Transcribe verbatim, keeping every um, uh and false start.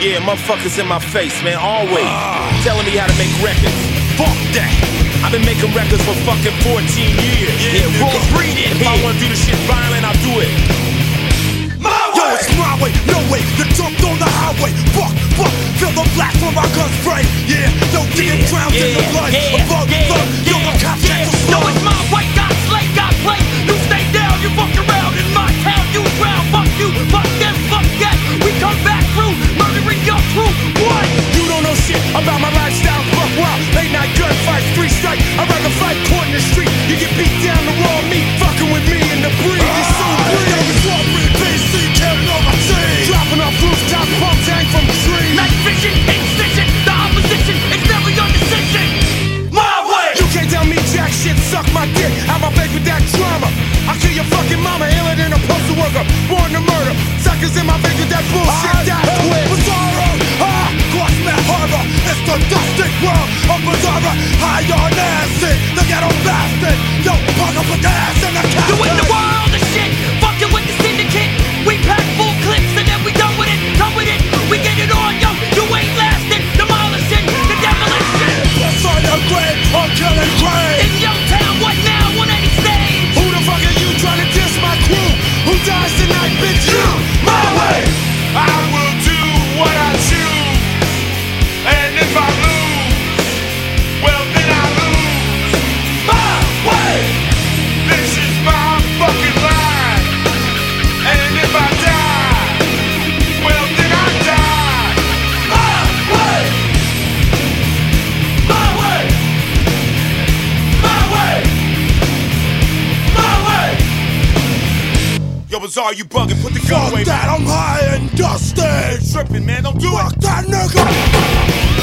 Yeah, motherfuckers in my face, man, always telling me how to make records. Fuck that. I've been making records for fucking fourteen years. Yeah, yeah, raw breeding. If I wanna do the shit violent, I'll do it. My Yo, way. It's my way, no way. You jumped on the highway. Fuck, fuck. Feel the blast from my gun spray. Yeah, don't get yeah, drowned yeah, in the blood. Yeah, Above, yeah, above. yeah, Yo, the cops yeah. Yo, it's my way. Got slay, got play. You stay down, you fuck around in my town. You drown. Fuck you, fuck them, fuck that. We come back through, murdering your crew. What? You don't know shit about my lifestyle. Buck wild, late night gunfights, three strike. I'd rather fight court in the street. You get beat down the raw meat, fucking with me in the breed. It's so breed. Dropping off rooftop, pump tank from the tree. Night vision, incision, the opposition, it's never your decision. My way. You can't tell me jack shit, suck my dick. Have my face with that drama. I'll kill your fucking mama, iller than a postal worker, born to murder. Suckers in my face with that bullshit. That's quick. Bizarro, ah, Cosmic Horror. It's the dusty world of Bizarro. High on acid, the ghetto bastard. Yo, punk up with ass in the cat. You in the world of shit, fucking with the syndicate. We pack full clips and then we done with it, done with it. We get it on, yo, you ain't lasting. Demolishing, the demolition. What's on your grave? I'm killing grave. In your town, what now, on any stage? Who the fuck are you trying to diss my crew? Who dies tonight, bitch? You, my way. I will do what I choose. And if I lose, well then I lose. My way. This is my fucking life. And if I die, well then I die. My way. My way. My way. My way. Yo, Bizarre, you bugging, put the gun Fuck away. that, I'm high and dusty. Tripping, man, don't do Fuck it. that nigga.